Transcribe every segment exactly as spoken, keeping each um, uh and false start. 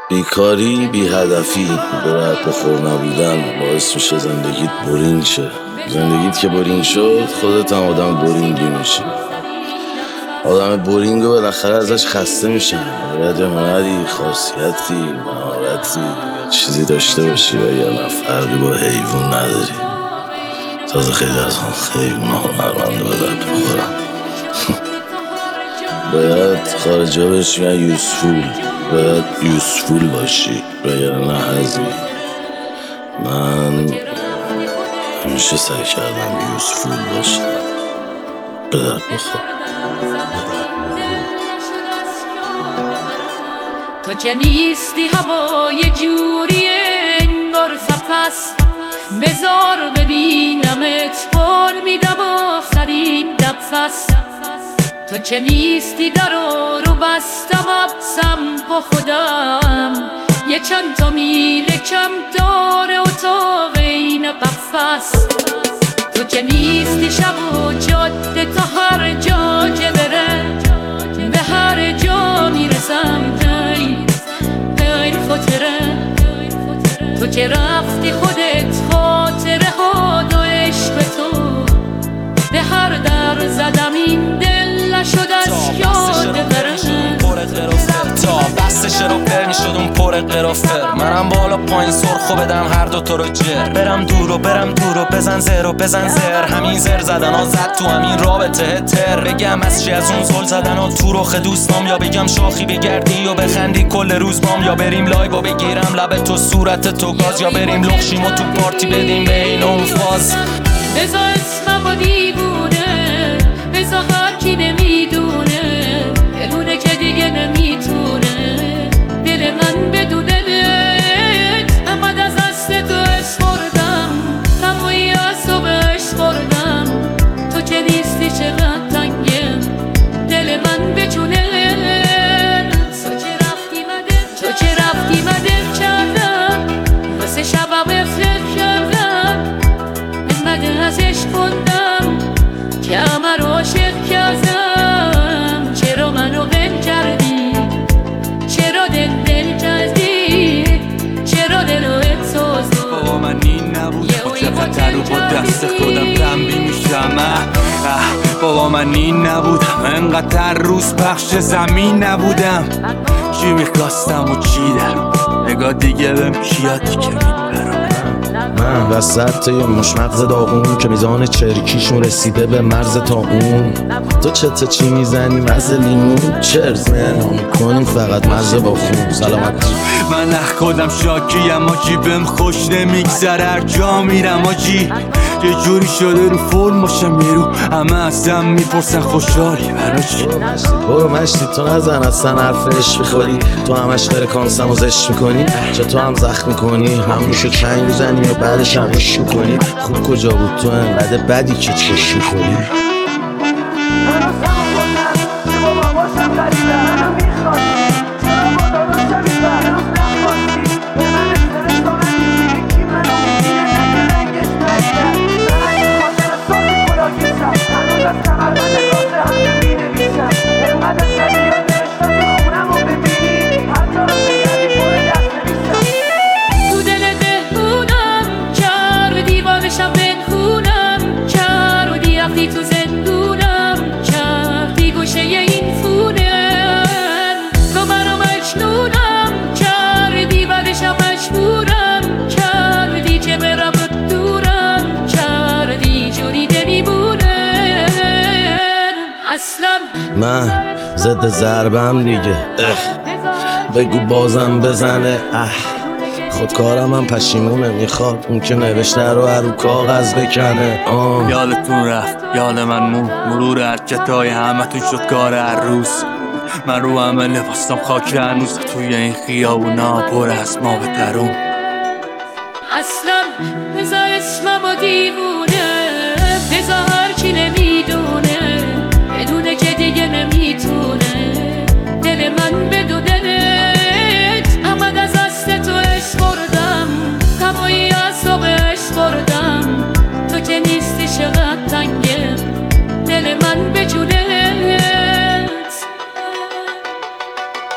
بیکاری بی هدفی به رد بخور نبودن باعث میشه زندگیت برینگ شه. زندگیت که برینگ شد خودت هم آدم برینگی میشی. آدم برینگ رو بالاخره ازش خسته میشن. باید یه هنری، خاصیتی، مهارتی یا چیزی داشته باشی و یا نه فرقی با حیوان نداری. تازه خیلی از اون حیوان ها هنرمنده به درد بخورن. باید خارجی ها بهش میگن یوزفول. باید یوزفول باشی و یا نه هزی. من همیشه سعی کردم یوزفول باشم. به درد بخور. تو که نیستی هوا یه جوری انگار سپس، بذار ببینمت بار میدم آخرین نفس. تو که نیستی درو رو بستم ابسم با خودم، یه چند تا میل کم داره اتاق این قفس. تو که نیستی شب و جاده تا هر جا که بره، به هر جا میرسم غیر غیر خاطره. تو که رفتی خودت خاطره ها و عشق تو، به هر در زدم این دل نشد از یاد بره. تا بستش رو پر میشد اون پر قرافر، منم بالا پایین سرخو بدم هر دو تا رو جر. برم دور و برم دور و بزن زر و بزن زر، همین زر زدن ها زد تو همین رابطه تر. بگم از چی از اون زل زدن ها تو رخ دوستام، یا بگم شاخی بگردی و بخندی کل روز بام، یا بریم لایو و بگیرم لب تو صورت تو گاز، یا بریم لخشیم و تو پارتی بدیم به این اون فاز. بزا اسمم و دیوونه، بزا هر کی نمیدونه، بدونه که دیگه نمیتونه دل من بدونه. احمد از دست تو اسپردم، تمایی از تو بهش خوردم. تو که نیستی چقدر تنگم دل من بچونه. تو که رفتی مدر تو که رفتی مدر کردم، واسه شبم افرد کردم. احمد ازش خوندم که همه رو عاشق کردم. چرا منو غم کردی؟ چرا دل دل کردی؟ چرا دل رو احساس بابا من این نبود، با چقدر رو با دست خودم تنبی میشم. بابا من این نبودم، انقدر روز پخش زمین نبودم. چی میخواستم و چی دارم، نگاه دیگه بهم کیاتی که میبرم. من وسط یه مشمغز داغون که میزان چرکیشون رسیده به مرز تا اون. تو چته چی میزنی مرز لیمون؟ چرز منو میکنیم فقط مرز با خون. سلامت من نخ خودم شاکیم آجی، بهم خوش نمیگذره هر جا میرم آجی. یه جوری شده رو فرم باشم یه رو همه ازم میپرسن خوشحالی برا چی؟ برو مشتی تو نزن اصلا حرف عشق میخوری. تو همش فرکانسم و زشت میکنی، چه تو هم زخم میکنی، هم روشو چنگ میزنی و بعدش هم عشق میکنی. خوب کجا بود تو انقدر بدی که چشم میکنی. تو زندونم کردی گوشه این فونم، تو منو مجنونم کردی بعدشم مجبورم کردی که برم دورم کردی جوری نمیمونه اصلا. من ضد ضربم دیگه، بگو بازم بزنه. اه خودکارم هم پشیمونه، میخواد اون که نوشته رو هر رو کاغذ بکنه. آه. یادتون رفت یاد من مون، مرور حرکتای همه تون شد کار هر روز. من رو همه لباستم خاک هنوز، توی این خیابونا پر از ما به درون. اصلا بزا اسمم و دیوونه، بزا هر کی نمیدونه، بدونه که دیگه نمیتونه دل من بدونه. احمد از دست تو اسپردم، تمایی از تو بهش خوردم. تو که نیستی چقدر تنگم دل من بجونه.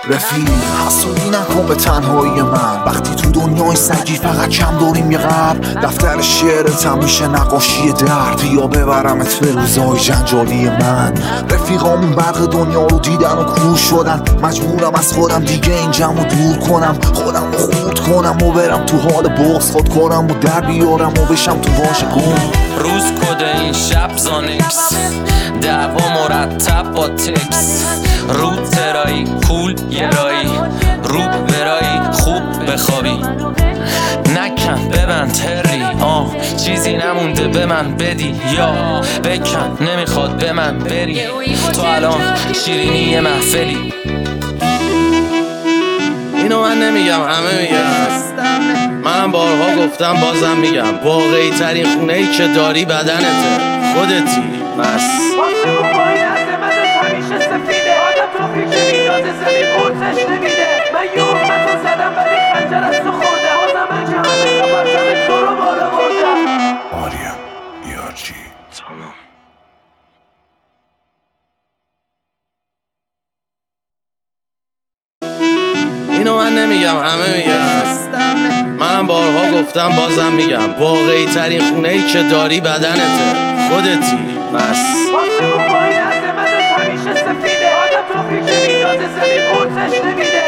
رفیق حسودی نکن به تنهایی من، وقتی تو دنیای سگی فقط کم داریم یه قبر. دفتر شعرتم میشه نقاشی درد، بیا ببرمت به روزای جنجالی من. رفیقامون برق دنیا رو دیدن و کور شدن، مجبورم از خودم دیگه این جمع دور کنم، خودم رو خورد کنم و برم تو حال بغض خود کنم و در بیارم و بشم تو واژه گم. روز کد این شب زانکس، دعوا مرتب با تکس، رو ترایی کول یه رایی، رو برایی خوب بخوابی، نکن ببند هری آه چیزی نمونده به من بدی یا بکن نمیخواد به من بری، تو الان شیرینی محفلی. اینو من نمیگم همه میگم، منم بارها گفتم بازم میگم، واقعی ترین خونه ای که داری بدنته، خودتی بس. همیشه سفیده آدم توفیق که میدازه زمین قرصش نمیده. من یه حکمت رو زدم ولی خنجر از تو خورده، بازم من که همه قبرشم تو رو بالا بردم. آریا یارچی تمام. اینو من نمیگم همه میگم، منم بارها گفتم بازم میگم، واقعی ترین خونه ای که داری بدنته، خودتی بس. آسمون با این عظمتش همیشه سفیده آدم توفیق که میدازه زمین قرصش نمیده.